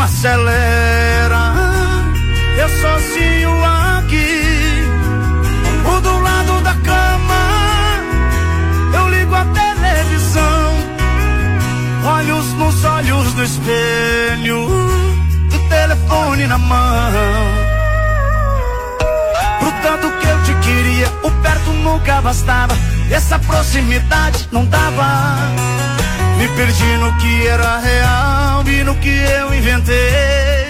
acelera. Eu sozinho aqui, o do lado da cama, eu ligo a televisão, olhos nos olhos do espelho, o telefone na mão. Pro tanto que eu te queria, o perto nunca bastava, essa proximidade não dava. Me perdi no que era real e no que eu inventei.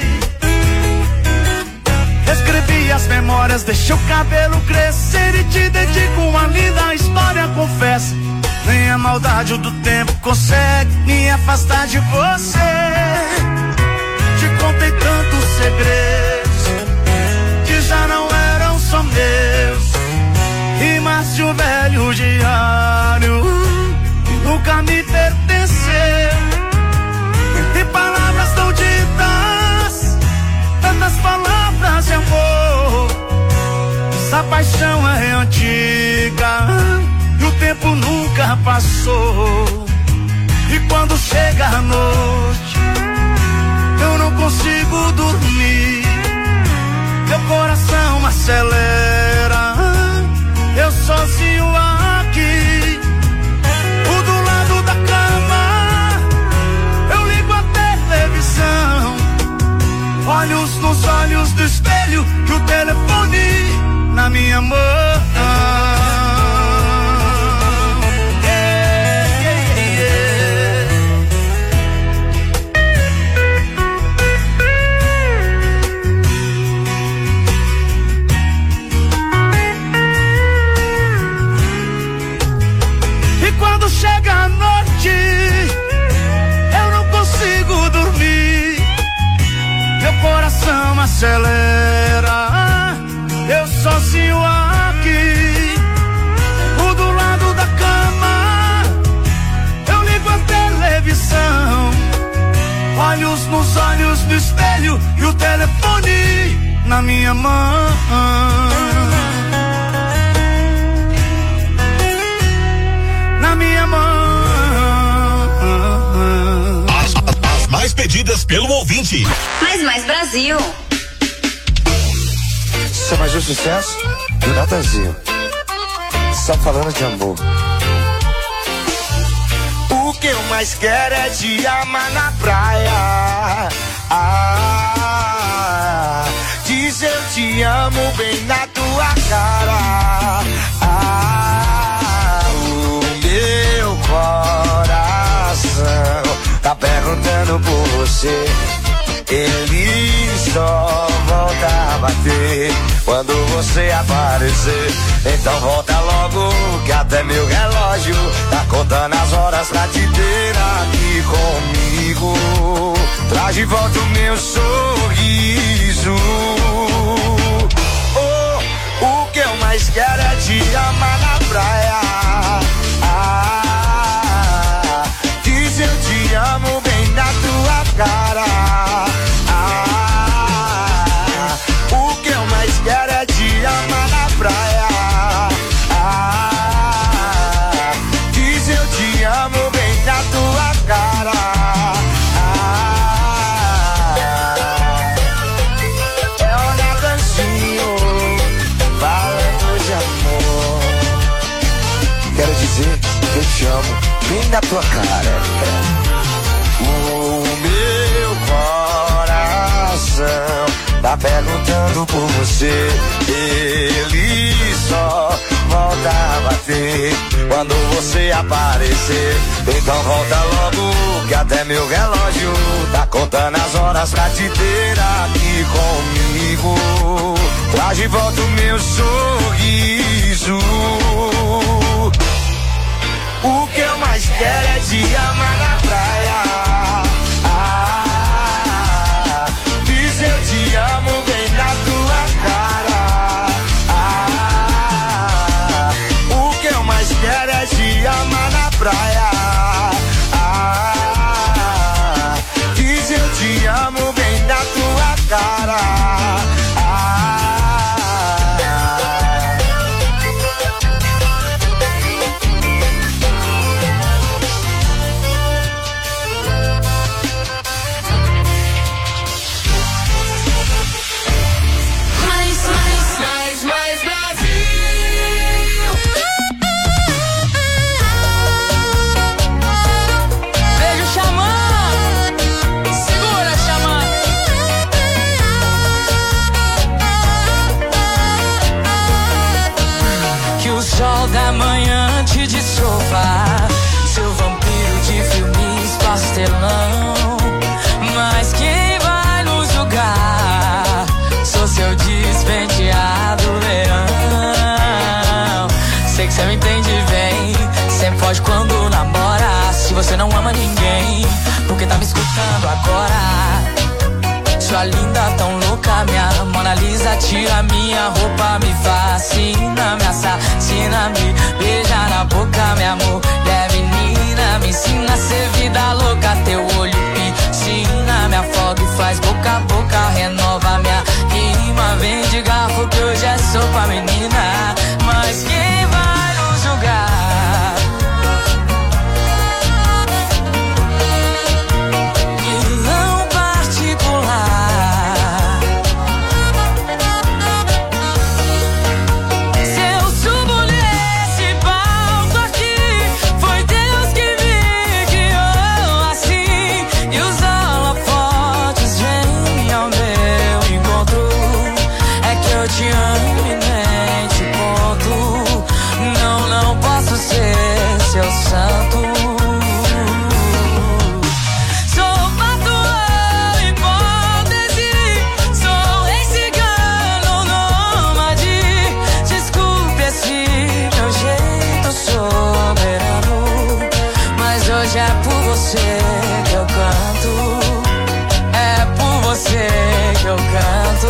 Escrevi as memórias, deixei o cabelo crescer e te dedico uma linda história, confesso. Nem a maldade do tempo consegue me afastar de você. Te contei tantos segredos que já não eram só meus, rimas de um velho diário que nunca me pertenceu. E palavras tão ditas, tantas palavras de amor. Essa paixão é antiga e o tempo nunca passou. E quando chega a noite, eu não consigo dormir, meu coração acelera. Eu sozinho aqui, o do lado da cama, eu ligo a televisão, olhos nos olhos do espelho e o telefone na minha mão. Chega a noite, eu não consigo dormir, meu coração acelera. Eu sozinho aqui, o do lado da cama, eu ligo a televisão, olhos nos olhos do espelho e o telefone na minha mão. Minha mão. As mais pedidas pelo ouvinte. Mais Brasil. Isso é mais um sucesso do Natanzinho. Só falando de amor. O que eu mais quero é te amar na praia. Diz eu te amo bem na tua cara. Meu coração tá perguntando por você. Ele só volta a bater quando você aparecer. Então volta logo que até meu relógio tá contando as horas pra te ter aqui comigo. Traz de volta o meu sorriso. Oh, o que eu mais quero é te amar na praia. Diz eu te amo bem na tua cara. O que eu mais quero é te amar na praia. Diz eu te amo bem na tua cara. É o Natanzinho falando de amor. Quero dizer que eu te amo bem na tua cara. O meu coração tá perguntando por você. Ele só volta a bater quando você aparecer. Então volta logo que até meu relógio tá contando as horas pra te ter aqui comigo. Traz de volta o meu sorriso. O que eu mais quero é te amar na praia. Diz eu te amo bem na tua cara. O que eu mais quero é te amar na praia. Diz eu te amo bem na tua cara. pastelão. Mas quem vai nos julgar? Sou seu despenteado verão. Sei que cê me entende bem, sempre foge quando namora. Se você não ama ninguém, porque tá me escutando agora? Sua linda, tão louca, minha Mona Lisa. Tira minha roupa, me fascina, me assassina, me beija na boca, meu amor. Menina, me ensina a ser vida louca. Teu olho piscina, me afoga e faz boca a boca. Renova minha rima, vem de garfo que hoje é sopa, menina. Mas quem vai nos julgar? te amo e nem te conto. Não, não posso ser seu santo. Sou patrão, hipótese. Sou rei cigano, nômade. Desculpe esse meu jeito soberano, mas hoje é por você que eu canto. É por você que eu canto.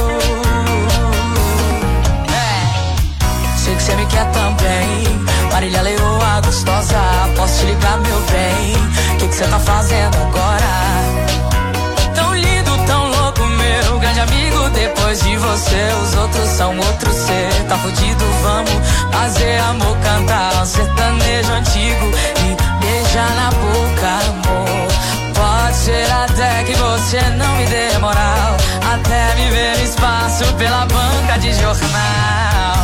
Sei que cê me quer também. Marília Leoa gostosa, posso te ligar, meu bem? Que cê tá fazendo agora? Tão lindo, tão louco, meu grande amigo. Depois de você, os outros são outros. Cê tá fudido, vamos fazer amor, cantar um sertanejo antigo e beijar na boca, amor. Pode ser até que você não me dê moral, até me ver no espaço pela banca de jornal.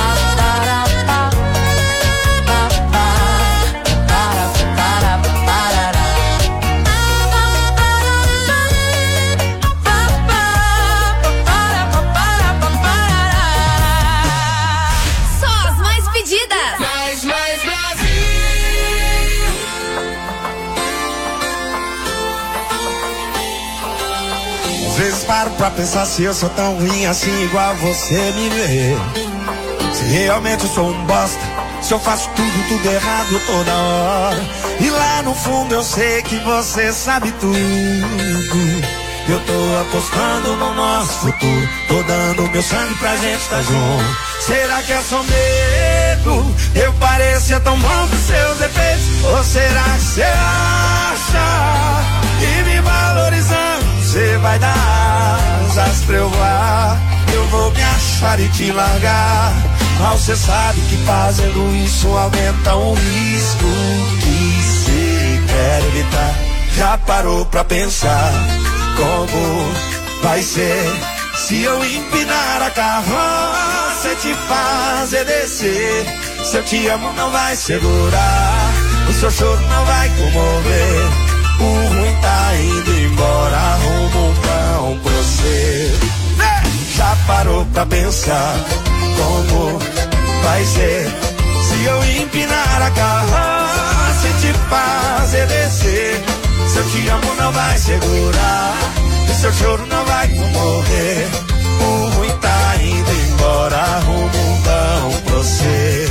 Só as mais pedidas. Mais Brasil. Às vezes paro pra pensar se eu sou tão ruim assim, igual você me vê. Se realmente eu sou um bosta, se eu faço tudo errado toda hora. E lá no fundo eu sei que você sabe tudo. Eu tô apostando no nosso futuro, tô dando meu sangue pra gente tá junto. Será que é só medo? Eu parecia tão bom pros seus defeitos. Ou será que você acha que me valorizando você vai dar asas pra eu voar? Eu vou me achar e te largar. Mas cê sabe que fazendo isso aumenta o risco que cê quer evitar. Já parou pra pensar como vai ser se eu empinar a carroça e te fazer descer? Se eu te amo não vai segurar, o seu choro não vai comover. O ruim tá indo embora, rumo um pão pra você. Já parou pra pensar como vai ser se eu empinar a carroça e te fazer descer? Se eu te amo não vai segurar, o seu choro não vai comover. O ruim tá indo embora, rumo um pão pra você.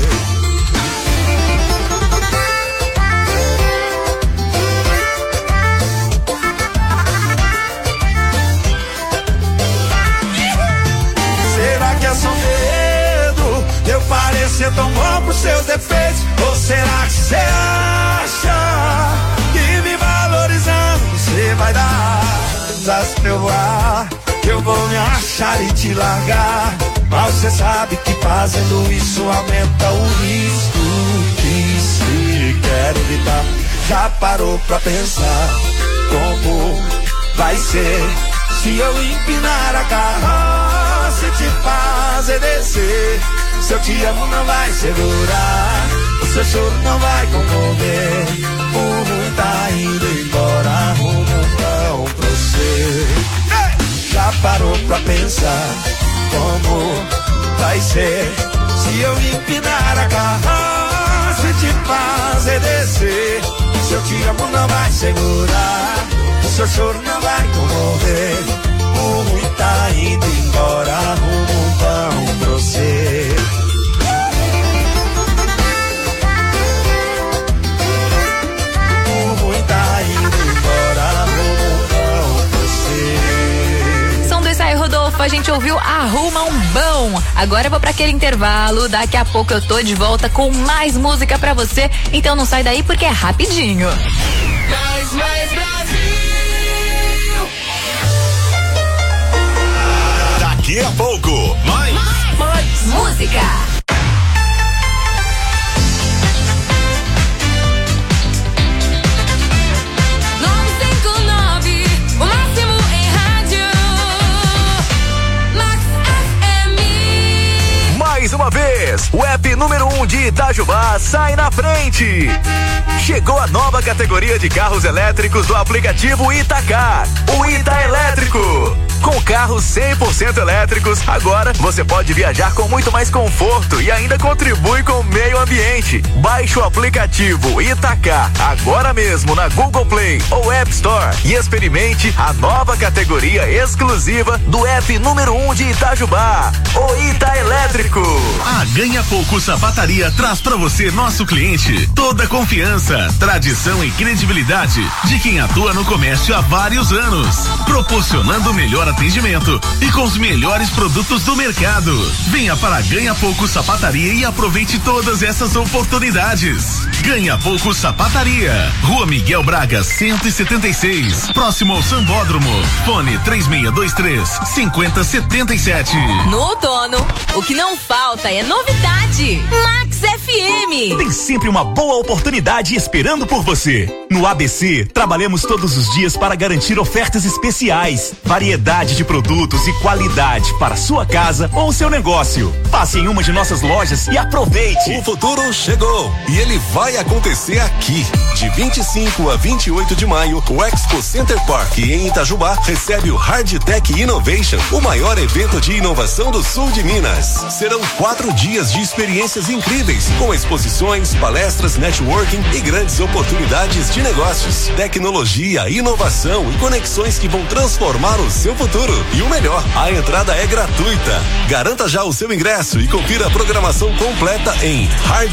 Será que é só medo? Eu parecer tão bom pros seus defeitos? Ou será que você acha que me valorizando você vai dar asas pra eu voar? Eu vou me achar e te largar. Mas você sabe que fazendo isso aumenta o risco que se quer evitar. Já parou pra pensar como vai ser se eu empinar a carroça e te fazer descer? Se eu te amo não vai segurar, o seu choro não vai comover. O ruim tá indo embora, rumo um pão pra você. Já parou pra pensar como vai ser se eu empinar a carroça e te fazer descer? Seu te amo não vai segurar, seu choro não vai comover. O ruim tá indo embora, arruma um pão pra você. O ruim tá indo embora, arruma um pão pra você. Som do Isaí Rodolfo, a gente ouviu Arruma um Bom. Agora eu vou pra aquele intervalo, daqui a pouco eu tô de volta com mais música pra você, então não sai daí porque é rapidinho. Mais Brasil. Daqui a pouco, mais música. 959, o máximo em rádio. Max FM. Mais uma vez, o app número 1 de Itajubá sai na frente. Chegou a nova categoria de carros elétricos do aplicativo Itacar, o Ita Elétrico. Com carros 100% elétricos, agora você pode viajar com muito mais conforto e ainda contribui com o meio ambiente. Baixe o aplicativo Itacar agora mesmo na Google Play ou App Store e experimente a nova categoria exclusiva do app número 1 de Itajubá, o Ita Elétrico. A Ganha Pouco Sapataria traz pra você, nosso cliente, toda a confiança, tradição e credibilidade de quem atua no comércio há vários anos, proporcionando o melhor atendimento e com os melhores produtos do mercado. Venha para Ganha Pouco Sapataria e aproveite todas essas oportunidades. Ganha Pouco Sapataria, Rua Miguel Braga 176, próximo ao Sambódromo. Fone 3623-5077. No outono, o que não falta é novidade. Max FM. Tem sempre uma boa oportunidade esperando por você. No ABC, trabalhamos todos os dias para garantir ofertas especiais, variedade de produtos e qualidade para sua casa ou seu negócio. Passe em uma de nossas lojas e aproveite. O futuro chegou e ele vai acontecer aqui. De 25 a 28 de maio, o Expo Center Park em Itajubá recebe o Hardtech Innovation, o maior evento de inovação do sul de Minas. Serão 4 dias de experiências incríveis, com exposições, palestras, networking e grandes oportunidades de negócios, tecnologia, inovação e conexões que vão transformar o seu futuro. E o melhor, a entrada é gratuita. Garanta já o seu ingresso e confira a programação completa em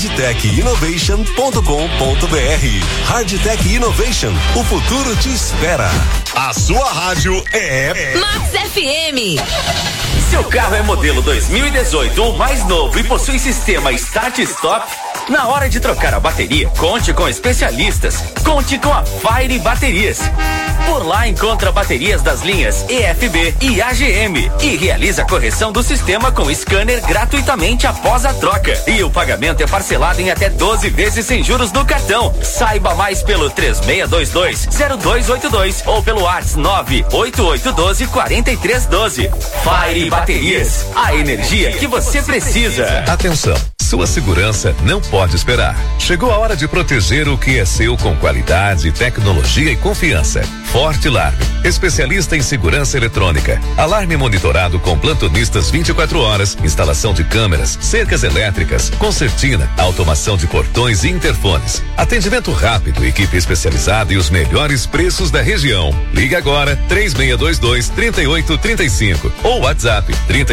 hardtechinnovation.com.br. Hardtech Innovation, o futuro te espera. A sua rádio é Max FM. Seu carro é modelo 2018 ou mais novo e possui sistema Start Stop? Na hora de trocar a bateria, conte com especialistas. Conte com a Fire Baterias. Por lá encontra baterias das linhas EFB e AGM e realiza a correção do sistema com scanner gratuitamente após a troca. E o pagamento é parcelado em até 12 vezes sem juros no cartão. Saiba mais pelo 3622-0282 ou pelo WhatsApp 98812-4312. Fire Baterias, a energia que você precisa. Atenção, sua segurança não pode esperar. Chegou a hora de proteger o que é seu com qualidade, tecnologia e confiança. Forte Alarme, especialista em segurança eletrônica. Alarme monitorado com plantonistas 24 horas, instalação de câmeras, cercas elétricas, concertina, automação de portões e interfones. Atendimento rápido, equipe especializada e os melhores preços da região. Ligue agora 3622-3835 ou WhatsApp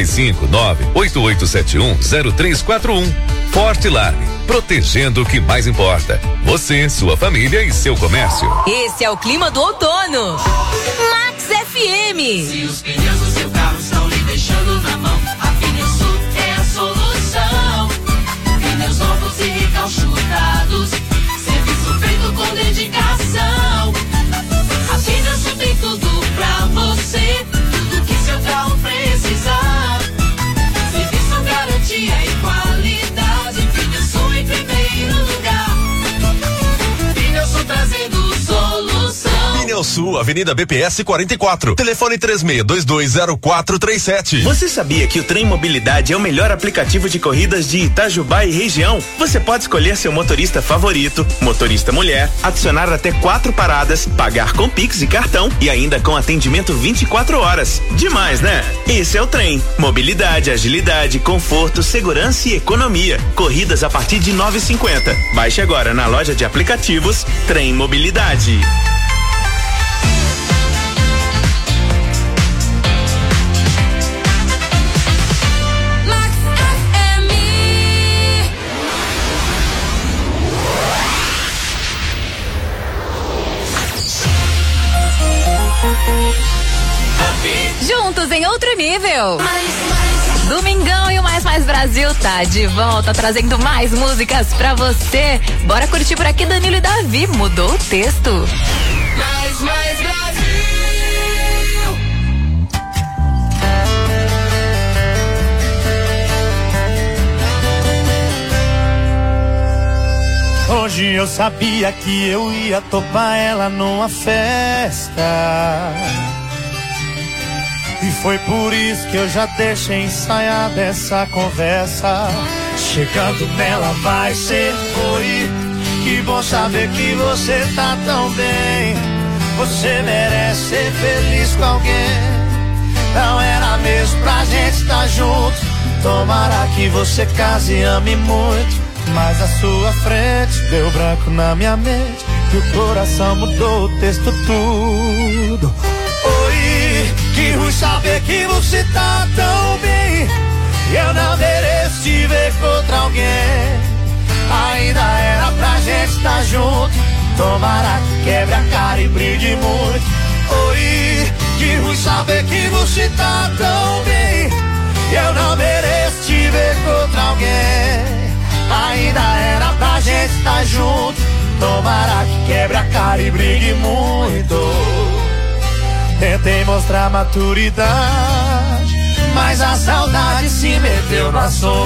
359-8871-0341. Forte Alarme, protegendo o que mais importa. Você, sua família e seu comércio. Esse é o clima do outono. Max FM. Se os pneus do seu carro estão lhe deixando na mão, a Pneusul é a solução. Pneus novos e recalchutados, serviço feito com dedicação. A Pneusul tem tudo pra você, tudo que seu carro precisar. Serviço, garantia e qualidade, Pneusul em primeiro lugar. Pneusul trazendo solução. Sul, Avenida BPS 44. Telefone 36220437. Você sabia que o Trem Mobilidade é o melhor aplicativo de corridas de Itajubá e região? Você pode escolher seu motorista favorito, motorista mulher, adicionar até 4 paradas, pagar com Pix e cartão e ainda com atendimento 24 horas. Demais, né? Esse é o Trem. Mobilidade, agilidade, conforto, segurança e economia. Corridas a partir de 9,50. Baixe agora na loja de aplicativos Trem Mobilidade. Juntos em outro nível. Domingão e o Mais Brasil tá de volta, trazendo mais músicas pra você. Bora curtir por aqui, Danilo e Davi. Mudou o texto. Mais Brasil. Hoje eu sabia que eu ia topar ela numa festa. E foi por isso que eu já deixei ensaiada essa conversa. Chegando nela vai ser oi. Que bom saber que você tá tão bem. Você merece ser feliz com alguém. Não era mesmo pra gente estar junto. Tomara que você case e ame muito. Mas a sua frente deu branco na minha mente. E o coração mudou o texto tudo. Oi, que ruim saber que você tá tão bem. Eu não mereço te ver contra alguém. Ainda era pra gente estar junto. Tomara que quebre a cara e brigue muito. Oi, que ruim saber que você tá tão bem. Eu não mereço te ver contra alguém. Ainda era pra gente estar junto. Tomara que quebre a cara e brigue muito. Tentei mostrar maturidade, mas a saudade se meteu no assunto.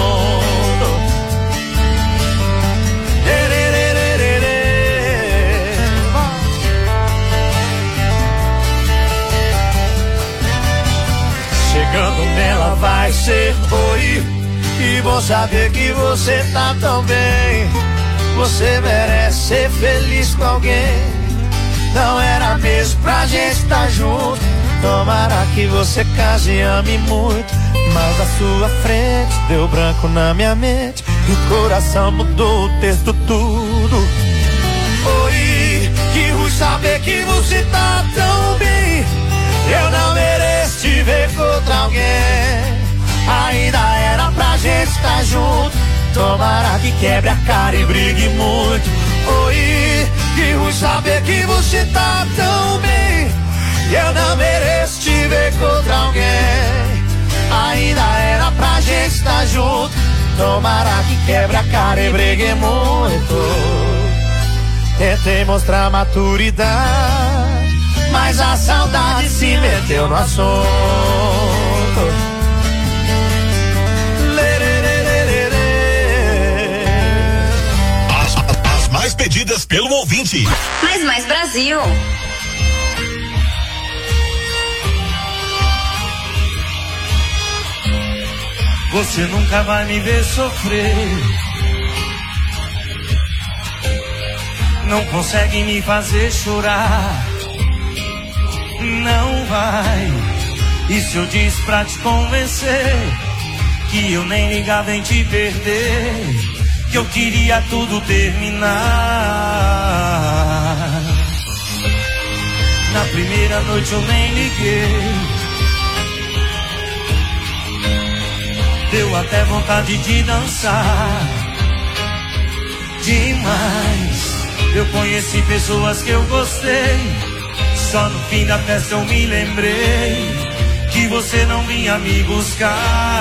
Chegando nela vai ser oi. E bom saber que você tá tão bem. Você merece ser feliz com alguém. Não era mesmo pra gente estar junto. Tomara que você case e ame muito. Mas a sua frente deu branco na minha mente. E o coração mudou o texto tudo. Oi, que ruim saber que você tá tão bem. Eu não mereço te ver contra alguém. Ainda era pra gente estar junto. Tomara que quebre a cara e brigue muito. Oi, que ruim saber que você tá tão bem. Eu não mereço te ver contra alguém. Ainda era pra gente estar junto. Tomara que quebre a cara e brigue muito. Tentei mostrar maturidade, mas a saudade se meteu no assunto. Mais pedidas pelo ouvinte. Mais Brasil. Você nunca vai me ver sofrer. Não consegue me fazer chorar. Não vai. E se eu disse pra te convencer que eu nem ligava em te perder, que eu queria tudo terminar. Na primeira noite eu nem liguei. Deu até vontade de dançar. Demais. Eu conheci pessoas que eu gostei. Só no fim da festa eu me lembrei que você não vinha me buscar.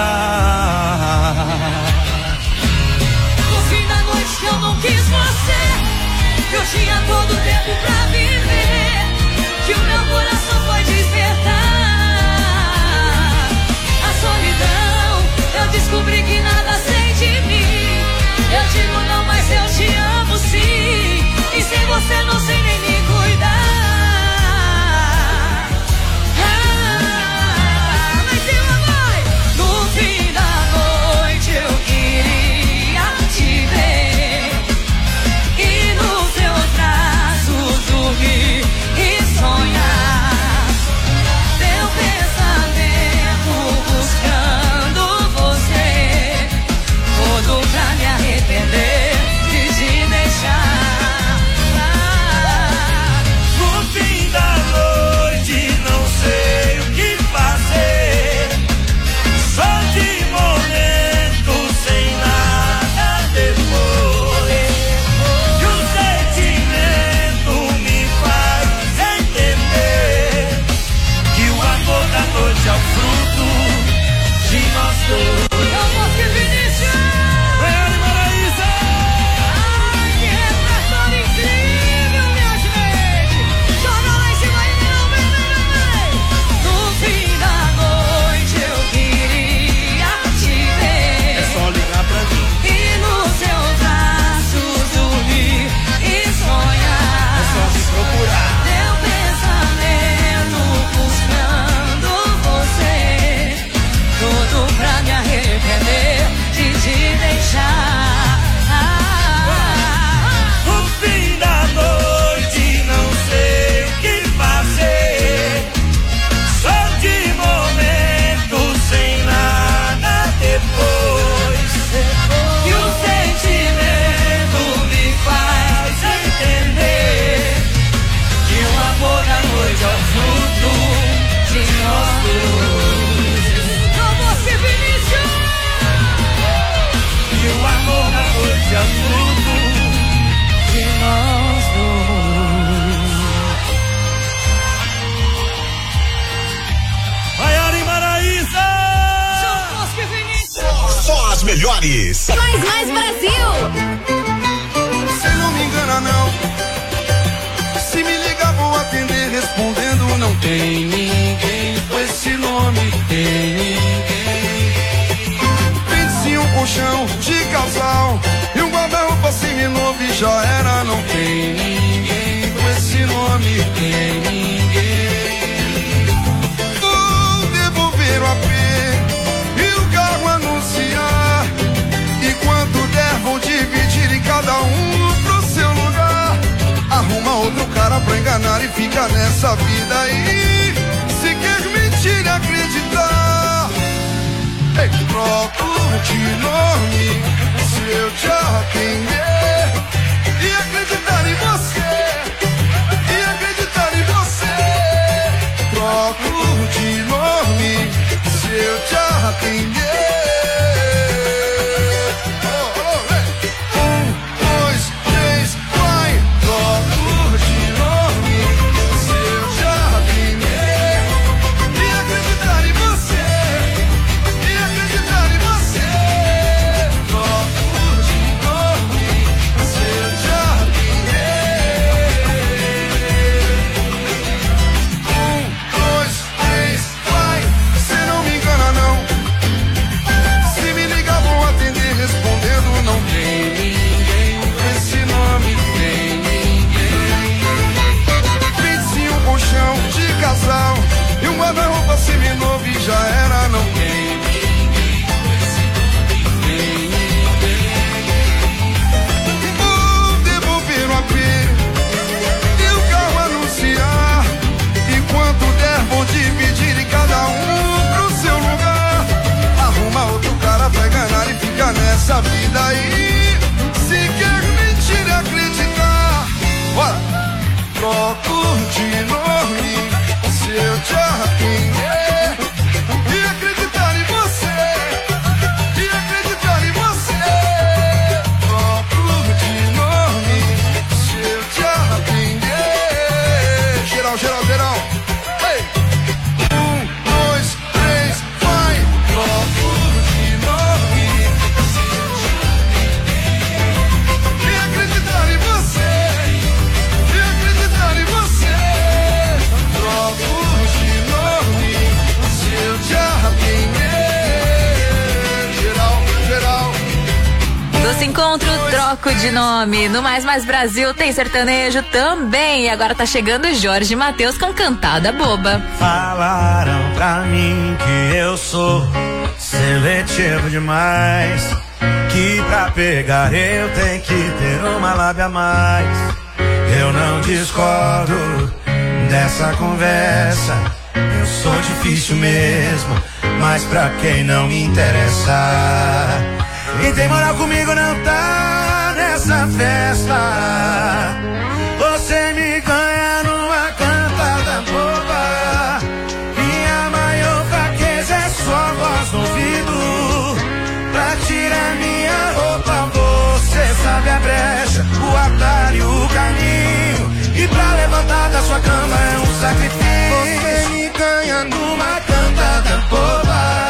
Que eu não quis você, que eu tinha todo o tempo pra viver, que o meu coração foi despertar. A solidão, eu descobri que nada sei de mim. Eu digo não, mas eu te amo sim. E sem você não sei nem me cuidar. melhores. Mais Brasil. Você não me engana não. Se me ligar vou atender respondendo não tem ninguém com esse nome, tem ninguém. Pense um colchão de casal e um guarda-roupa seminovo e já era, não tem ninguém com esse nome, tem ninguém. Vou devolver o AP e o carro anunciar, e quanto der vou dividir em cada um pro seu lugar. Arruma outro cara pra enganar e fica nessa vida aí. Se quer mentir e acreditar, troco de nome se eu te atender e acreditar em você, e acreditar em você. Troco de nome se eu te atender. E um guarda-roupa seminovo e já era, não tem ninguém com esse nome, tem ninguém. Vou devolver o AP e o carro anunciar, e quanto der vou dividir em cada um pro seu lugar. Arruma outro cara pra enganar e fica nessa vida aí. Se quer mentir e acreditar, bora! Troco de nome se eu te atender e acreditar em você, e acreditar em você. Troco de nome se eu te atender. Geral, geral, geral. Ei! 1, 2, 3, vai! Troco de nome se eu te atender e acreditar em você, e acreditar em você. Troco Doce Encontro, troco de nome. No Mais Brasil tem sertanejo também. E agora tá chegando Jorge Mateus com Cantada Boba. Falaram pra mim que eu sou seletivo demais, que pra pegar eu tenho que ter uma lábia a mais. Eu não discordo dessa conversa, eu sou difícil mesmo, mas pra quem não me interessa. Quem tem moral comigo não tá nessa festa. Você me ganha numa cantada boba. Minha maior fraqueza é sua voz no ouvido. Pra tirar minha roupa você sabe a brecha, o atalho, o caminho, e pra levantar da sua cama é um sacrifício. Você me ganha numa cantada boba.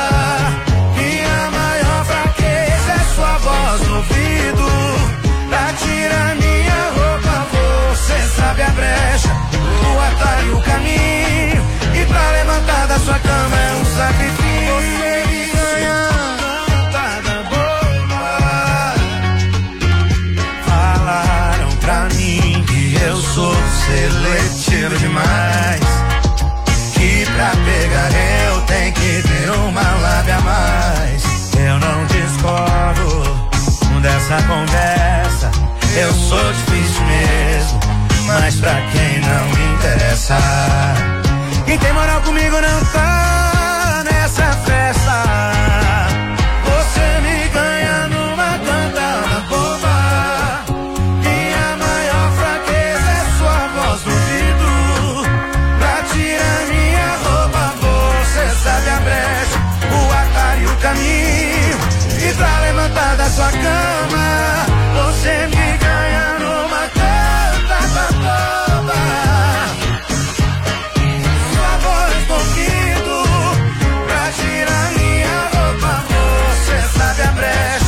Voz no ouvido, pra tirar minha roupa você sabe a brecha, o atalho, o caminho, e pra levantar da sua cama é um sacrifício. Você me ganha cantada boba. Falaram pra mim que eu sou seletivo demais, que pra pegar eu tenho que ter uma lábia a mais. Eu não discordo dessa conversa, eu sou difícil mesmo, mas pra quem não me interessa. Quem tem moral comigo não tá nessa festa. Você me ganha numa cantada boba. Minha maior fraqueza é sua voz no ouvido. Pra tirar minha roupa você sabe a brecha, o atalho e o caminho, e pra levantar da sua cama você me ganha numa cantada boba. Sua voz no ouvido, pra tirar minha roupa você sabe a brecha,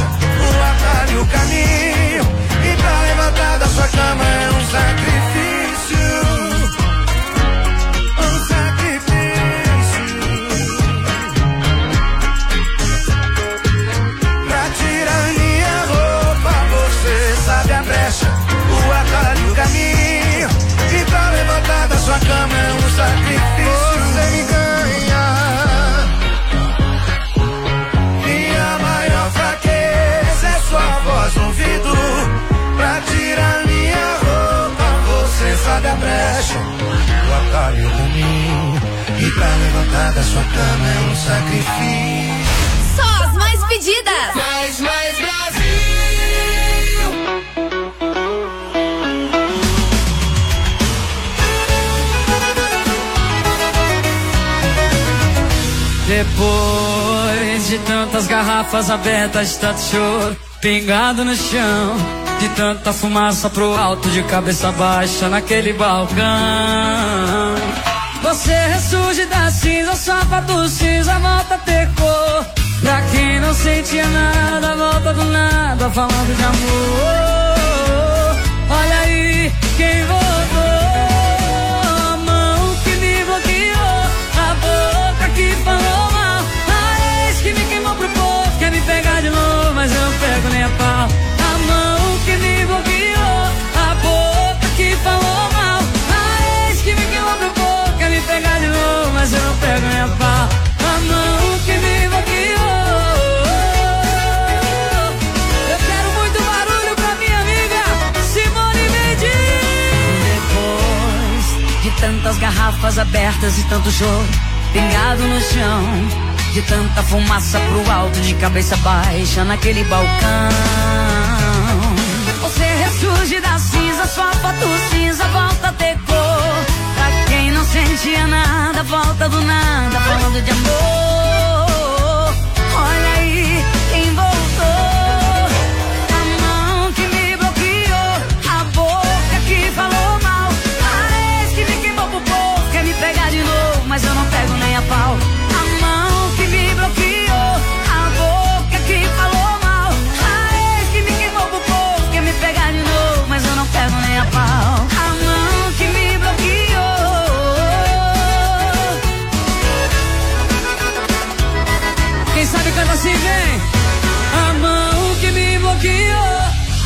sacrifício. Você me ganha. Minha maior fraqueza é sua voz no ouvido. Pra tirar minha roupa, você sabe a brecha, o atalho do mim. E pra levantar da sua cama é um sacrifício. Só as mais pedidas. Mais Brasil. Depois de tantas garrafas abertas, de tanto choro pingado no chão, de tanta fumaça pro alto, de cabeça baixa naquele balcão, você ressurge da cinza, sapato cinza, volta a ter cor. Pra quem não sentia nada, volta do nada, falando de amor. Olha aí quem voltou, a mão que me bloqueou, a boca que falou mal, a ex que me queimou pro povo, quer me pegar de novo, mas eu não pego nem a pau. A mão que me bloqueou, a boca que falou mal, a ex que me queimou pro povo, quer me pegar de novo, mas eu não pego nem a pau. A mão que me bloqueou. Eu quero muito barulho pra minha amiga Simone Mendes. Depois de tantas garrafas abertas e tanto choro pingado no chão, de tanta fumaça pro alto, de cabeça baixa naquele balcão, você ressurge da cinza, sua foto cinza volta a ter cor. Pra quem não sentia nada, volta do nada, falando de amor. Olha aí quem voltou, a mão que me bloqueou, a boca que falou mal, a ex que me queimou pro povo, quer me pegar de novo, mas eu não pego nem a pau. A mão que me bloqueou, a boca que falou mal, a ex que me queimou pro povo, quer me pegar de novo, mas eu não pego nem a pau. A mão que me bloqueou. Quem sabe canta assim, vem. A mão que me bloqueou,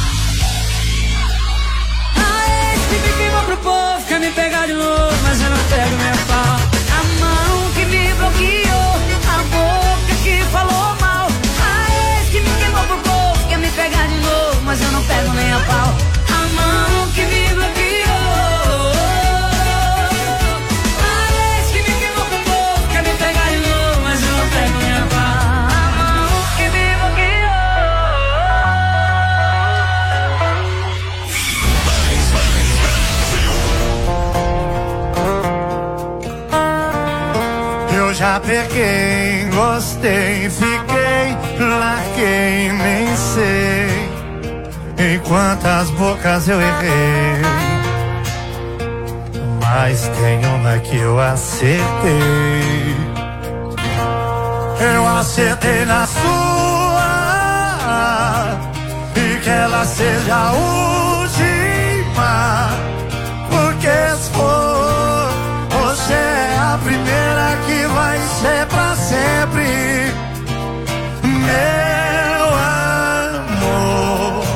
a ex que me queimou pro povo, quer me pegar de novo, mas eu não pego nem a pau. A mão que me bloqueou, a boca que falou mal, a ex que me queimou pro povo, quer me pegar de novo, mas eu não pego nem a pau. A mão que me bloqueou, a ex que me queimou pro povo, quer me pegar de novo, mas eu não pego nem a pau. A mão que me bloqueou. Eu já peguei, gostei, fiquei, larguei, nem sei em quantas bocas eu errei, mas tem uma que eu acertei. Eu acertei na sua, e que ela seja a última, porque se for, você é a primeira que vai ser pra sempre, meu amor.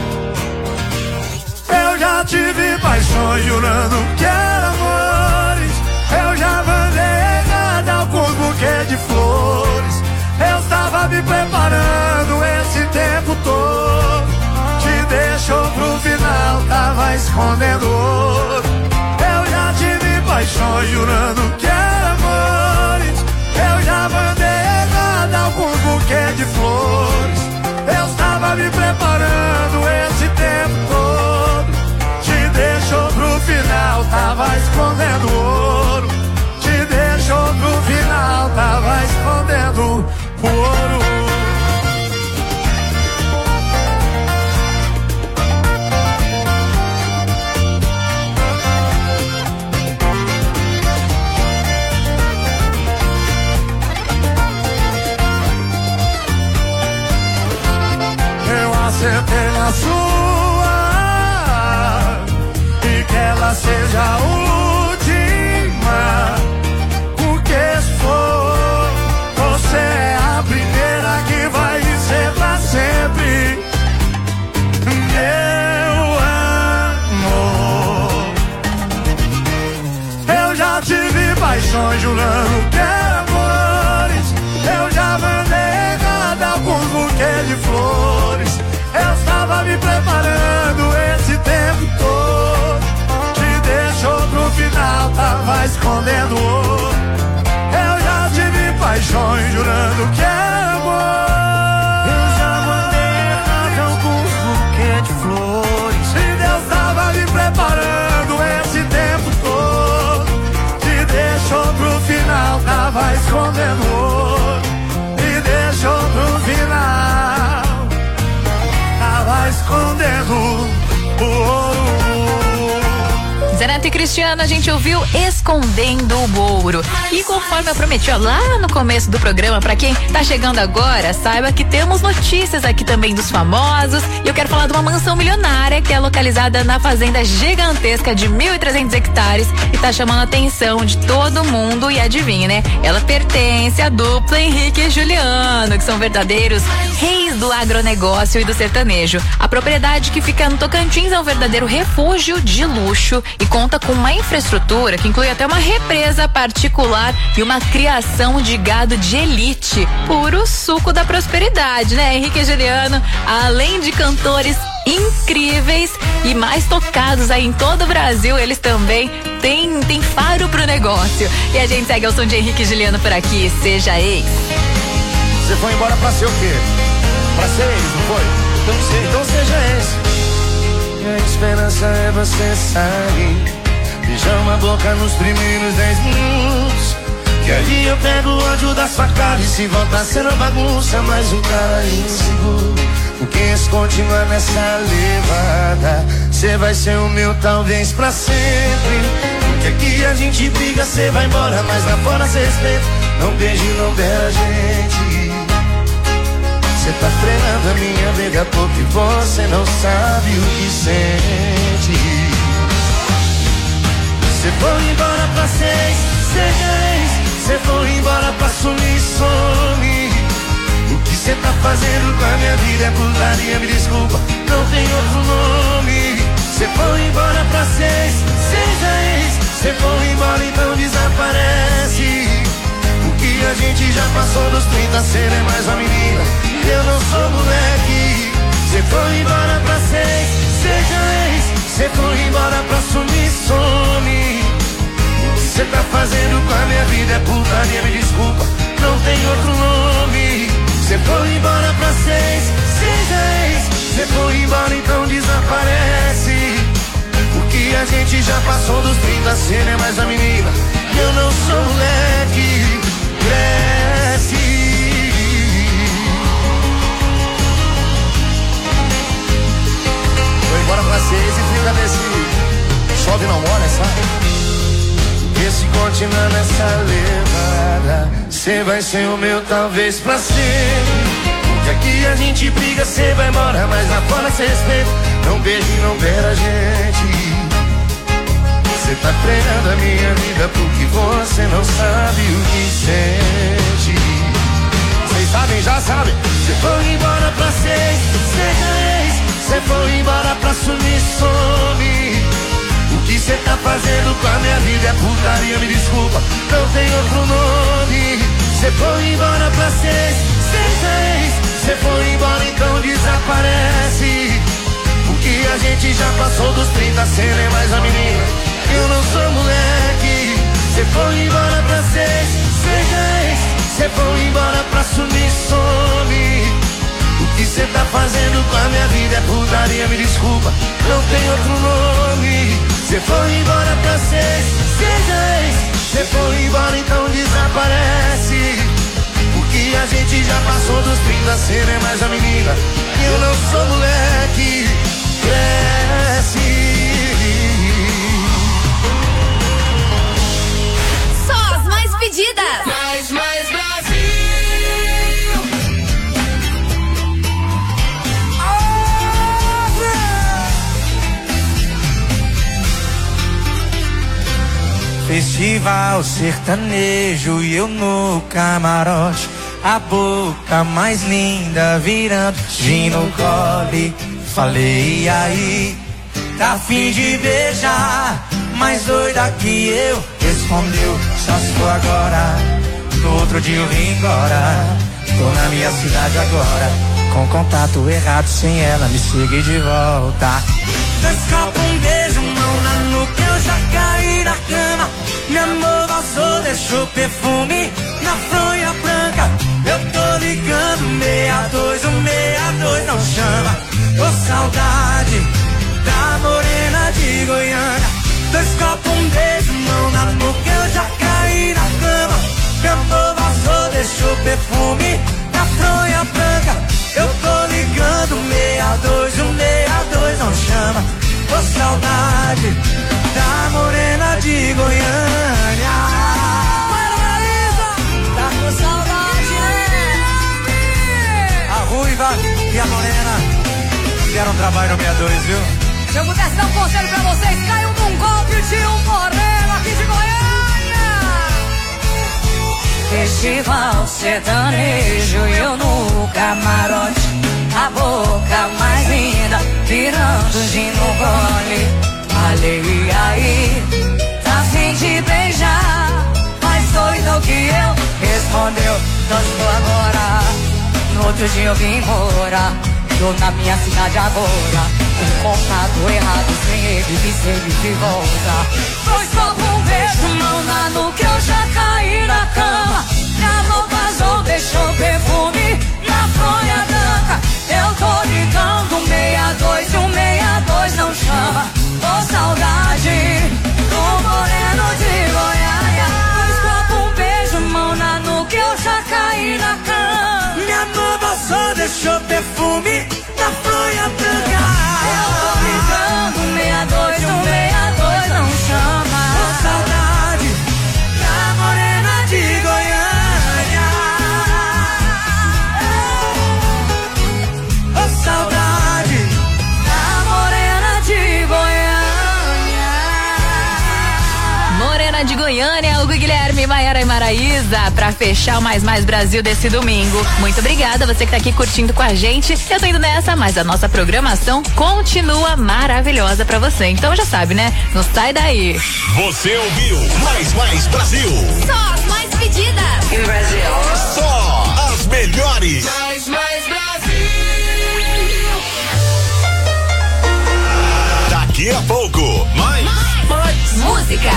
Eu já tive paixões jurando que eram amores, eu já mandei errado alguns buquês de flores, eu estava me preparando esse tempo todo, te deixou pro final, tava escondendo ouro. Eu já tive paixões jurando que eram amores, eu já mandei errado alguns buquês de flores, eu estava me preparando esse tempo todo, te deixou pro final, tava escondendo ouro, te deixou pro final, tava escondendo o ouro. Acertei na sua, e que ela seja a última, porque se for, você é a primeira que vai ser pra sempre, meu amor. Eu já tive paixões jurando que era amores. Eu já mandei errado alguns buquês de flores. Eu estava me preparando esse tempo todo. Te deixou pro final, tava escondendo o outro. Eu já tive paixões jurando que era amor. Eu já mandei errado alguns buquês de flores. E Deus tava me preparando esse tempo todo. Te deixou pro final, tava escondendo o outro. Me deixou pro final, tava escondendo o ouro. Zé Neto e Cristiano, a gente ouviu Escondendo o Ouro. E conforme eu prometi lá no começo do programa, pra quem tá chegando agora, saiba que temos notícias aqui também dos famosos. E eu quero falar de uma mansão milionária que é localizada na fazenda gigantesca de 1.300 hectares e tá chamando a atenção de todo mundo. E adivinha, né? Ela pertence à dupla Henrique e Juliano, que são verdadeiros reis do agronegócio e do sertanejo. A propriedade, que fica no Tocantins, é um verdadeiro refúgio de luxo e conta com uma infraestrutura que inclui até uma represa particular e uma criação de gado de elite. Puro suco da prosperidade, né? Henrique e Juliano, além de cantores incríveis e mais tocados aí em todo o Brasil, eles também têm faro pro negócio. E a gente segue ao som de Henrique e Juliano por aqui. Seja ex. Você foi embora pra ser o quê? Pra ser ex, não foi? Então seja ex. A esperança é você sair, beijar uma boca nos primeiros 10 minutos, que aí eu pego o ódio da sua cara. E se voltar sendo bagunça, mais um cara inseguro. Porque se continuar nessa levada, cê vai ser o meu talvez pra sempre. Porque aqui a gente briga, cê vai embora, mas lá fora cê respeita. Não beije, não beira a gente. Você tá frenando a minha vida porque você não sabe o que sente. Você foi embora pra seis, você foi embora pra sumir, some. O que você tá fazendo com a minha vida é putaria, me desculpa, não tem outro nome. Você foi embora pra seis, você foi embora, então desaparece. Que a gente já passou dos 30, cê não é mais uma menina, eu não sou moleque. Cê foi embora pra seis, seja ex. Cê foi embora pra sumir, some. O que cê tá fazendo com a minha vida é putaria, me desculpa, não tem outro nome. Cê foi embora pra seis, seja ex. Cê foi embora, então desaparece. Porque a gente já passou dos 30, cê não é mais a menina, eu não sou moleque. Cresce. Foi embora pra seis e fica nesse chove não molha, sabe? Porque se continuar nessa levada, cê vai ser o meu talvez pra sempre. Porque aqui a gente briga, cê vai embora, mas lá fora cê respeita. Não beije, não beira a gente. Você tá treinando a minha vida porque você não sabe o que sente. Vocês sabem, já sabem. Você foi embora pra seis, seja ex. Você foi embora pra sumir, some. O que você tá fazendo com a minha vida é putaria, me desculpa, não tem outro nome. Você foi embora pra seis, seja ex. Você foi embora, então desaparece. Porque a gente já passou dos 30, cê não é mais a menina, eu não sou moleque. Cê foi embora pra seis, seja ex. Cê foi embora pra sumir, some. O que cê tá fazendo com a minha vida é putaria, me desculpa, não tem outro nome. Cê foi embora pra seis, seja ex. Cê foi embora, então desaparece. Porque a gente já passou dos 30, cê não é mais a menina, eu não sou moleque. Cresce. Pedidas. Mais Brasil. Festival sertanejo e eu no camarote, a boca mais linda virando gin no gole. Falei aí, tá a fim de beijar, mais doida que eu. Respondeu, só se for agora. No outro dia eu vim embora. Tô na minha cidade agora, com contato errado, sem ela me seguir de volta. Dois copos, um beijo, mão na nuca, eu já caí na cama. Meu amor vazou, deixou perfume na fronha branca. Eu tô ligando 62, o 62 não chama. Ô saudade da morena de Goiânia. Dois copos, um beijo, mão na nuca, eu já caí na cama. Meu amor vazou, deixou perfume na fronha branca. Eu tô ligando 62, o 62 não chama. Ô saudade da morena de Goiânia. Para Marisa, tá com saudade, né? A Ruiva e a Morena fizeram um trabalho no 62, viu? Se eu pudesse dar um conselho pra vocês, caiam num golpe de um moreno aqui de Goiânia. Festival sertanejo, eu no camarote, a boca mais linda, virando gin no gole. Falei, aí, tá fim de beijar, mais doido que eu. Respondeu, não estou agora. No outro dia eu vim embora. Tô na minha cidade agora, com contato errado, sem ele me seguir de volta. Dois copos, um beijo, mão na nuca, eu já caí na cama. Minha mão vazou, deixou perfume na fronha branca. Eu tô ligando 62, o 62 não chama. Ô saudade do moreno de Goiânia. Dois copos, um beijo, mão na nuca, eu já caí na cama. Minha mão vazou, deixou perfume na fronha branca. Eu tô ligando 62, o 62 não chama. Ô saudade da morena de Goiânia. Ô saudade da morena de Goiânia. Morena de Goiânia, Hugo Guilherme, Maiara e Maraísa, pra fechar o Mais Brasil desse domingo. Muito obrigada, você que tá aqui curtindo com a gente. Eu tô indo nessa, mas a nossa programação continua maravilhosa pra você. Então já sabe, né? Não sai daí. Você ouviu Mais Brasil. Só as mais pedidas. Em Brasil. Só as melhores. Mais Brasil. Daqui a pouco, mais música.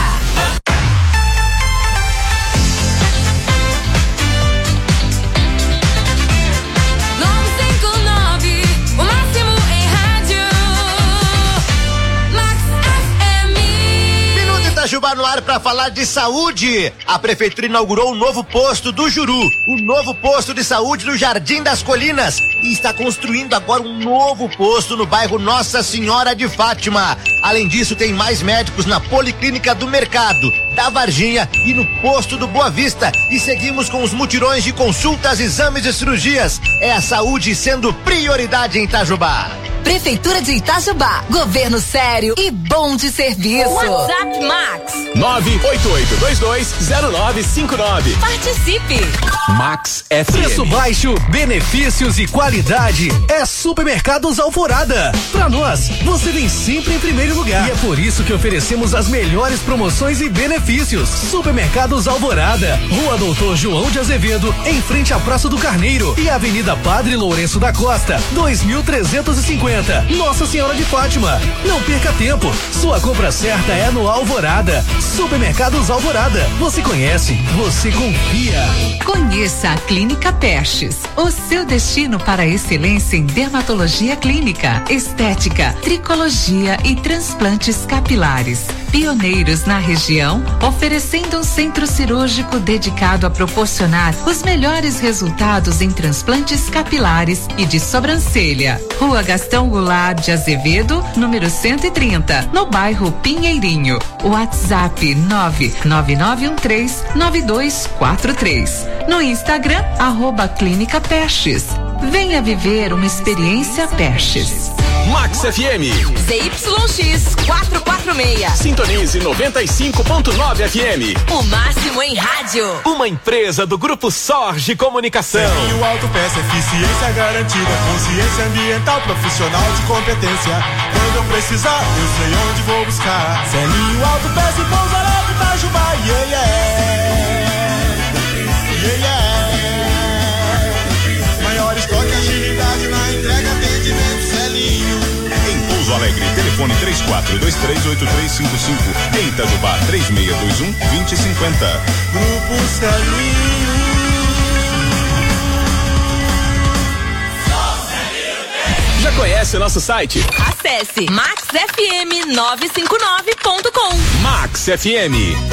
Itajubá no ar para falar de saúde. A prefeitura inaugurou um novo posto do Juru, o novo posto de saúde no Jardim das Colinas, e está construindo agora um novo posto no bairro Nossa Senhora de Fátima. Além disso, tem mais médicos na Policlínica do Mercado, da Varginha e no posto do Boa Vista. E seguimos com os mutirões de consultas, exames e cirurgias. É a saúde sendo prioridade em Itajubá. Prefeitura de Itajubá, governo sério e bom de serviço. WhatsApp Max 988220959. Participe. Max FM. Preço baixo, benefícios e qualidade é Supermercados Alvorada. Pra nós, você vem sempre em primeiro lugar. E é por isso que oferecemos as melhores promoções e benefícios. Supermercados Alvorada, Rua Doutor João de Azevedo, em frente à Praça do Carneiro, e Avenida Padre Lourenço da Costa, 2350. Nossa Senhora de Fátima. Não perca tempo. Sua compra certa é no Alvorada. Supermercados Alvorada. Você conhece, você confia. Conheça a Clínica Pestes. O seu destino para a excelência em dermatologia clínica, estética, tricologia e transplantes capilares. Pioneiros na região, oferecendo um centro cirúrgico dedicado a proporcionar os melhores resultados em transplantes capilares e de sobrancelha. Rua Gastão Goulart de Azevedo, número 130, no bairro Pinheirinho. WhatsApp 999139243. No Instagram, @Clínica Pestes. Venha viver uma experiência Pestes. Max FM. ZYX 446. Sintonize 95.9 FM. O máximo em em rádio. Uma empresa do Grupo Sorge Comunicação. Selinho Autopeça, eficiência garantida, consciência ambiental, profissional de competência. Quando eu precisar, eu sei onde vou buscar. Selinho Autopeça e Pouso Alegre, Itajubá, yeah, yeah. Yeah, yeah. Maior estoque, agilidade na entrega, atendimento, Selinho. Em Pouso Alegre, telefone 34238355. Em Itajubá, 3621-2050. Grupo Selinho. Já conhece o nosso site? Acesse maxfm959.com. Max FM.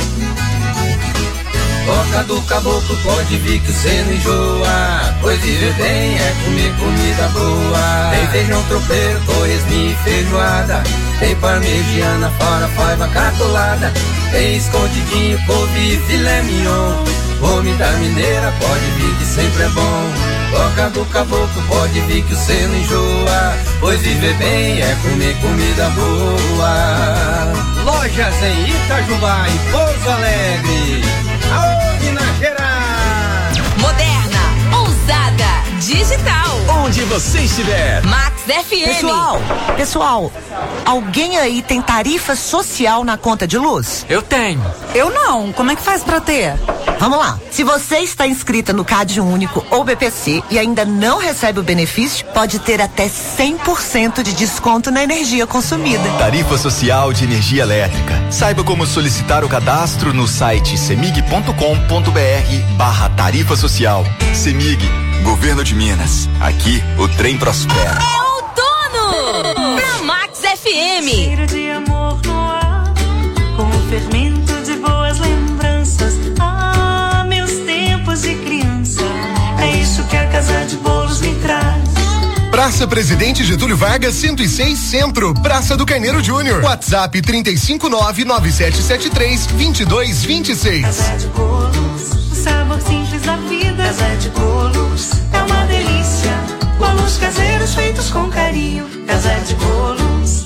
Toca do caboclo, pode vir que cê não enjoa. Pois viver bem é comer comida boa. Tem feijão tropeiro, torresminho e feijoada. Tem parmegiana, fora faiva catolada. Tem escondidinho, couve e filé mignon. Comida mineira, pode vir que sempre é bom. Toca do caboclo, pode vir que cê não enjoa. Pois viver bem é comer comida boa. Lojas em Itajubá e Pouso Alegre. Aô, Minas Gerais! Moderna, ousada, digital. Onde você estiver. Max FM. Pessoal, alguém aí tem tarifa social na conta de luz? Eu tenho. Eu não. Como é que faz pra ter? Vamos lá. Se você está inscrita no CAD Único ou BPC e ainda não recebe o benefício, pode ter até 100% de desconto na energia consumida. Tarifa Social de Energia Elétrica. Saiba como solicitar o cadastro no site cemig.com.br/tarifa social. Cemig, Governo de Minas. Aqui o trem prospera. É outono! Na Max FM. Cheiro de amor no ar, com o fermento de boas lembranças. Ah, meus tempos de criança. É isso que a Casa de Bolos me traz. Praça Presidente Getúlio Vargas, 106 Centro, Praça do Carneiro Júnior. WhatsApp 359-9773-2226. Casa de Bolos, o sabor simples da vida. Casa de Bolos, é uma delícia. Bolos caseiros feitos com carinho. Casa de Bolos.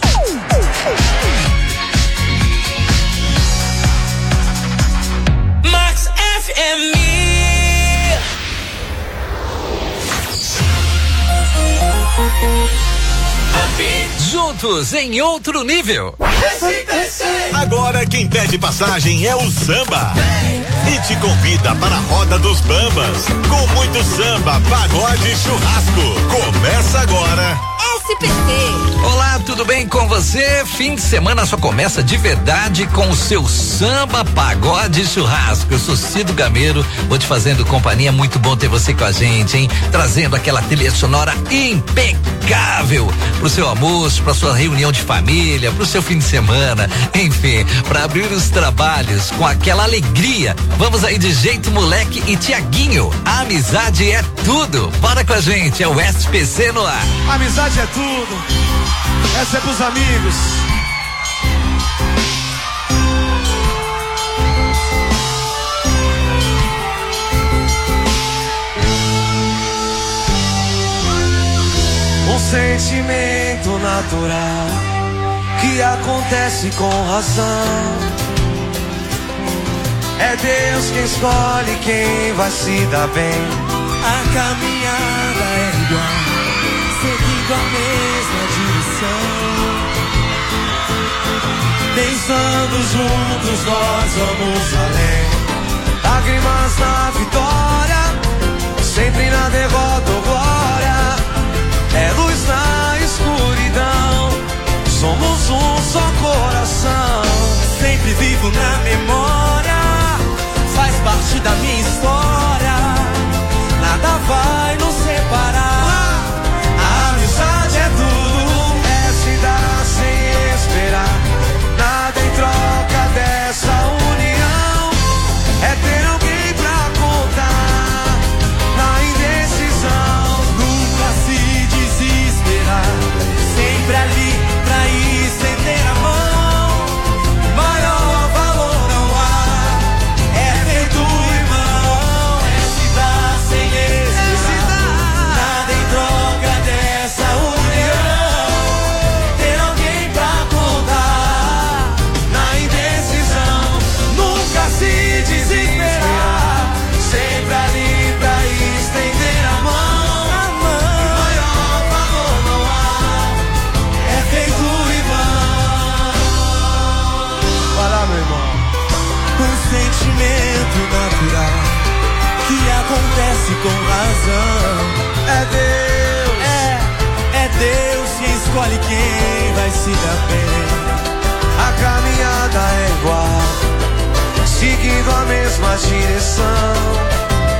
Max FM. Juntos em outro nível. Agora quem pede passagem é o Samba. E te convida para a Roda dos Bambas. Com muito samba, pagode e churrasco. Começa agora. SPC. Olá, tudo bem com você? Fim de semana só começa de verdade com o seu samba, pagode e churrasco. Eu sou Cido Gameiro, vou te fazendo companhia, muito bom ter você com a gente, hein? Trazendo aquela trilha sonora impecável pro seu almoço, pra sua reunião de família, pro seu fim de semana, enfim, pra abrir os trabalhos com aquela alegria. Vamos aí de Jeito Moleque e Tiaguinho. A amizade é tudo. Bora com a gente, é o SPC no ar. Amizade é tudo. Essa é pros amigos. Um sentimento natural que acontece com razão. É Deus quem escolhe quem vai se dar bem. A caminhada é igual, seguindo a mesma direção. Pensando juntos nós vamos além. Lágrimas na vitória, sempre na derrota ou glória. É luz na escuridão, somos um só coração. Sempre vivo na memória, faz parte da minha história. Nada vai nos separar. A amizade é tudo, é se dar sem esperar. Nada em troca dessa união, é ter alguém pra contar. Na indecisão, nunca se desesperar. Sempre ali pra estender a mão. Maior valor disse com razão. É Deus, é Deus quem escolhe quem vai se dar bem. A caminhada é igual, seguindo a mesma direção.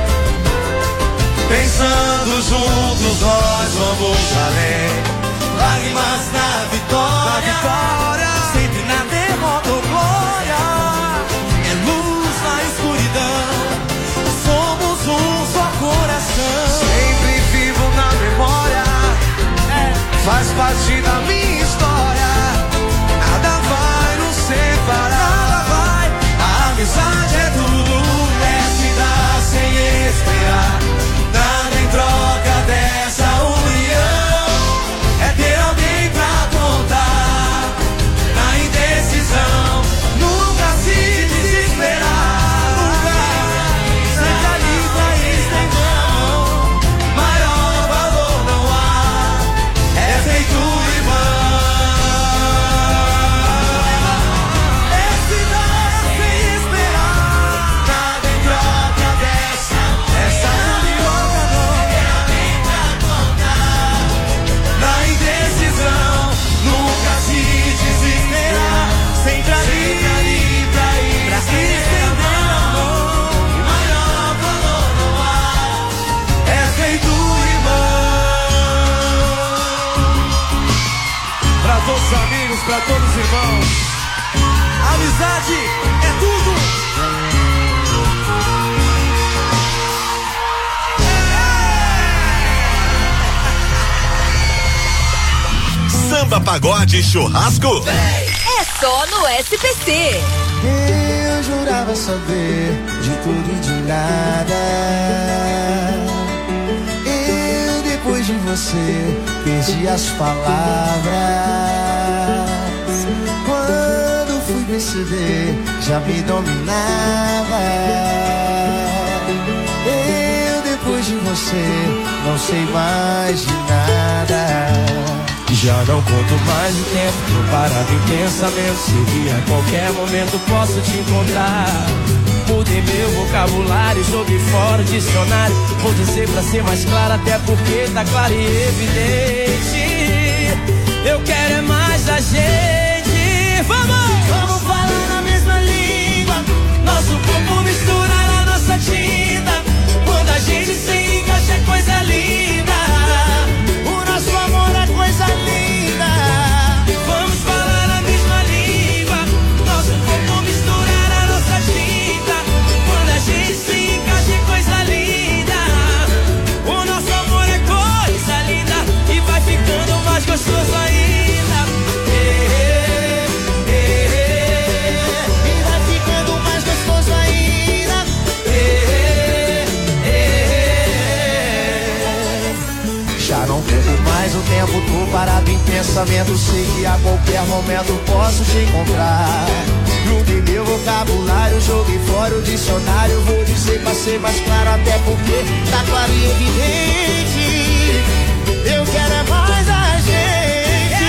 Pensando juntos nós vamos além. Lágrimas na vitória, sempre na derrota ou glória. É luz na escuridão, somos um só coração. Sempre vivo na memória, faz parte da minha história. Nada vai nos separar, nada vai. A amizade é tudo, é se dar sem esperar. Nada em troca dessa união, é ter alguém pra contar. Na indecisão, nunca se desesperar. Nunca, sempre ali pra estender a mão. Maior valor não há, é feito irmão. É se dar sem esperar. Nada em troca dessa união. Na indecisão, nunca se desesperar. Sempre ali pra se estender a mão. E maior valor não há, é feito irmão. Pra todos os amigos, pra todos os irmãos, amizade é tudo. Samba, pagode, churrasco? É só no SPC. Eu jurava saber de tudo e de nada. Eu, depois de você, perdi as palavras. Quando fui perceber, já me dominava. Eu, depois de você, não sei mais de nada. Já não conto mais o tempo, tô parado em pensamento. Sei que a qualquer momento posso te encontrar. Mudei meu vocabulário, joguei fora o dicionário. Vou dizer pra ser mais claro, até porque tá claro e evidente. Eu quero é mais da gente. Vamos falar na mesma língua. Nosso corpo misturar a nossa tinta. Quando a gente se encaixa é coisa linda. O nosso amor é coisa linda. Vamos falar a mesma língua. Nosso corpo misturar a nossa tinta. Quando a gente se encaixa é coisa linda. O nosso amor é coisa linda. E vai ficando mais gostoso ainda. E vai ficando mais gostoso ainda. Já não perco mais o tempo, tô parado em pensamento. Sei que a qualquer momento posso te encontrar. Juntei meu vocabulário, joguei fora o dicionário. Vou dizer pra ser mais claro, até porque tá claro e evidente. Eu quero é mais a gente.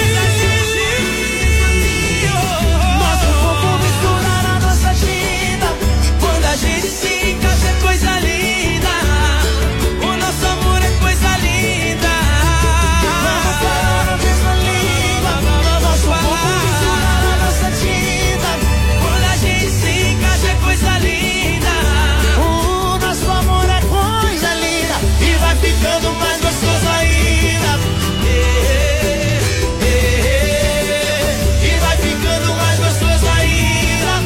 Nosso corpo misturar a nossa tinta. Quando a gente se encaixa é coisa linda. O nosso amor é coisa linda. Vamos falar a mesma língua. Nosso corpo misturar a nossa tinta. Quando a gente se encaixa é coisa linda. O nosso amor é coisa linda. E vai ficando mais gostoso ainda. E vai ficando mais gostoso ainda.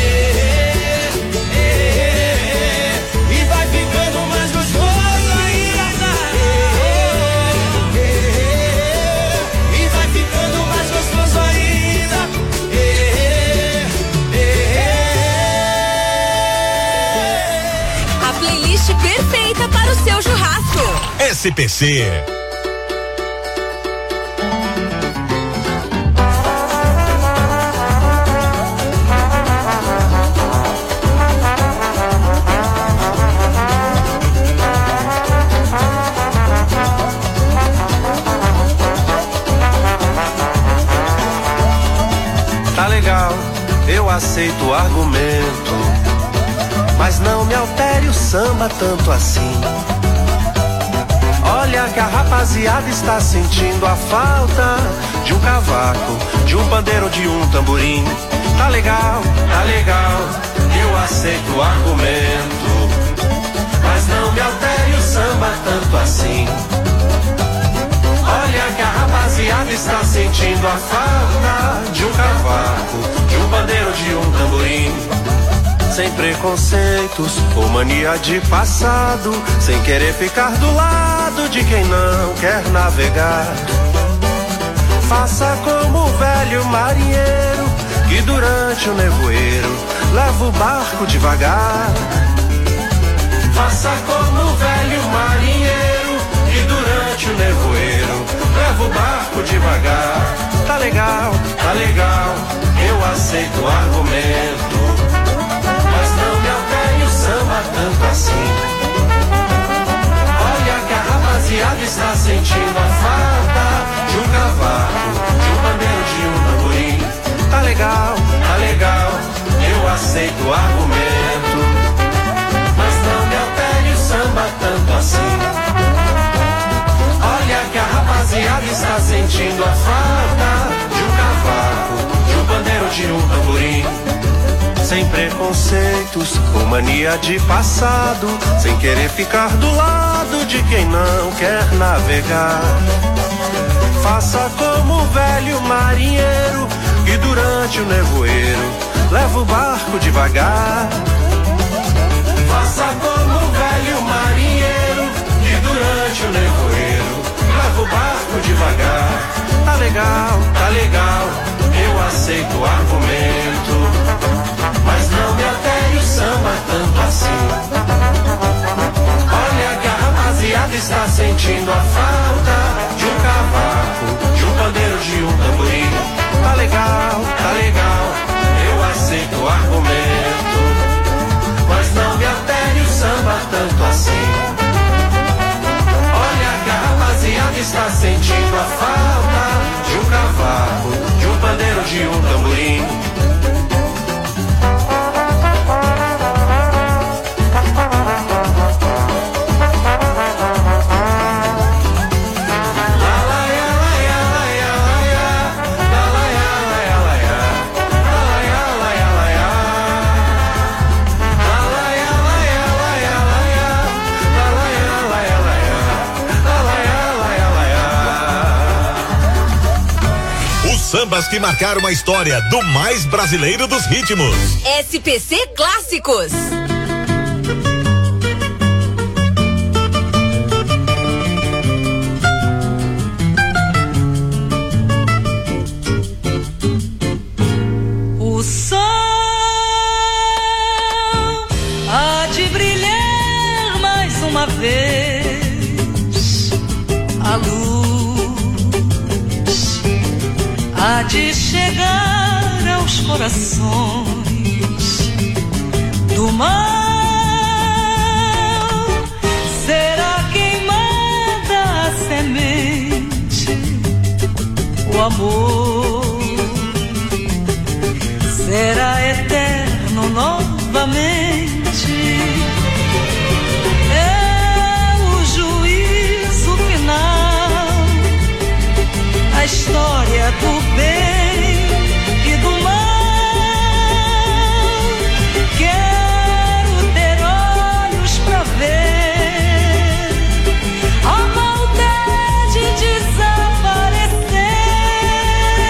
E vai ficando mais gostoso ainda. E vai ficando mais gostoso ainda. A playlist perfeita para o seu churrasco. SPC. Tá legal, eu aceito o argumento, mas não me altere o samba tanto assim. Olha que a rapaziada está sentindo a falta de um cavaco, de um pandeiro, de um tamborim. Tá legal, eu aceito o argumento, mas não me altere o samba tanto assim. Olha que a rapaziada está sentindo a falta de um cavaco, de um pandeiro, de um tamborim. Sem preconceitos ou mania de passado, sem querer ficar do lado de quem não quer navegar. Faça como o velho marinheiro, que durante o nevoeiro leva o barco devagar. Faça como o velho marinheiro, que durante o nevoeiro leva o barco devagar. Tá legal, eu aceito o argumento, mas não me altere o samba tanto assim. Olha que a rapaziada está sentindo a falta de um cavaco, de um pandeiro, de um tamborim. Tá legal, eu aceito o argumento, mas não me altere o samba tanto assim. Olha que a rapaziada está sentindo a falta de um cavaco, de um pandeiro, de um tamborim. Sem preconceitos ou mania de passado, sem querer ficar do lado de quem não quer navegar. Faça como o velho marinheiro, que durante o nevoeiro leva o barco devagar. Faça como o velho marinheiro, que durante o nevoeiro leva o barco devagar. Tá legal, eu aceito o argumento, mas não me altere o samba tanto assim. Olha que a rapaziada está sentindo a falta de um cavaco, de um pandeiro, de um tamborim. Tá legal, eu aceito o argumento, mas não me altere o samba tanto assim. Olha que a rapaziada está sentindo a falta de um cavaco, de um pandeiro, de um tamborim. Sambas que marcaram a história do mais brasileiro dos ritmos. SPC Clássicos. O sol há de brilhar mais uma vez, a luz há de chegar aos corações do mal. Será queimada a semente, o amor será eterno novamente. É o juízo final, a história do bem e do mal. Quero ter olhos pra ver a maldade desaparecer.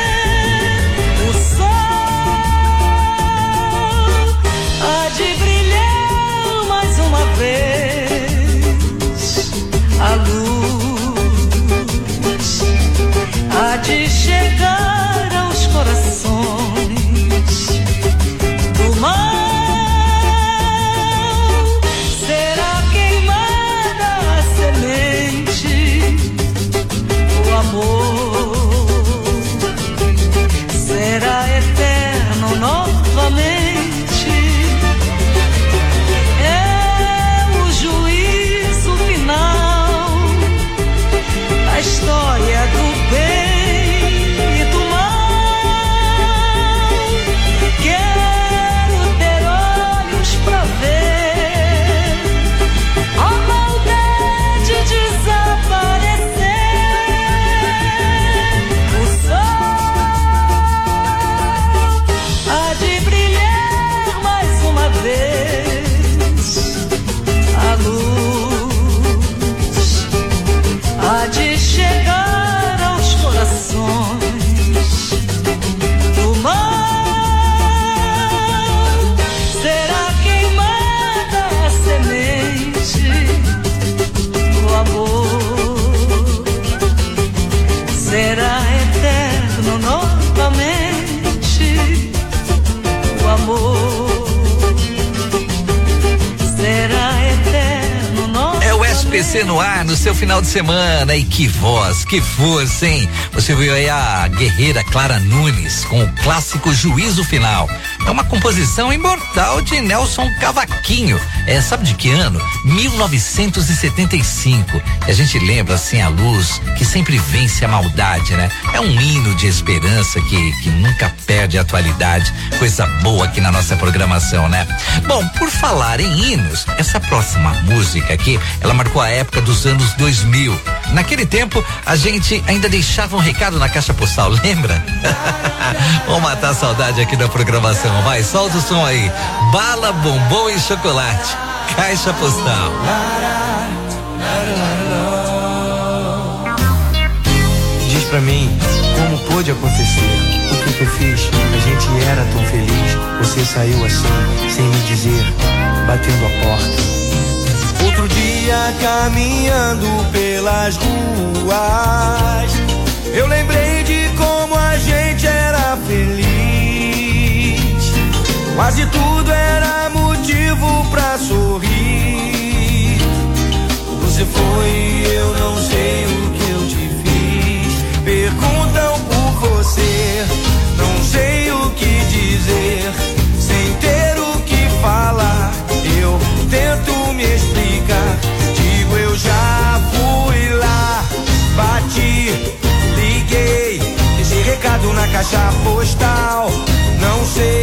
SPC no ar no seu final de semana. E que voz, que força, hein? Você viu aí a guerreira Clara Nunes com o clássico Juízo Final. É uma composição imortal de Nelson Cavaquinho. Sabe de que ano? 1975. E a gente lembra assim a luz que sempre vence a maldade, né? É um hino de esperança que nunca perde a atualidade. Coisa boa aqui na nossa programação, né? Bom, por falar em hinos, essa próxima música aqui, ela marcou a época dos anos 2000. Naquele tempo, a gente ainda deixava um recado na caixa postal, lembra? Vamos matar a saudade aqui da programação. Vai, solta o som aí. Bala, bombom e chocolate. Caixa postal. Diz pra mim, como pôde acontecer? O que eu fiz? A gente era tão feliz. Você saiu assim, sem me dizer, batendo a porta. Outro dia caminhando pelas ruas, eu lembrei de como a gente era feliz. Quase tudo era motivo pra sorrir. Você foi, eu não sei o que eu te fiz. Perguntam por você, não sei o que dizer. Sem ter o que falar, eu tento me explicar. Digo, eu já fui lá, bati, liguei, deixei recado na caixa postal. Não sei